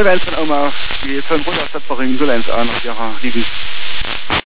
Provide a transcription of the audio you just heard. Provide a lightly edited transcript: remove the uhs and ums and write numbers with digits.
Welt von Oma die 500 Stadtverin Solenz an auf ihrer lieben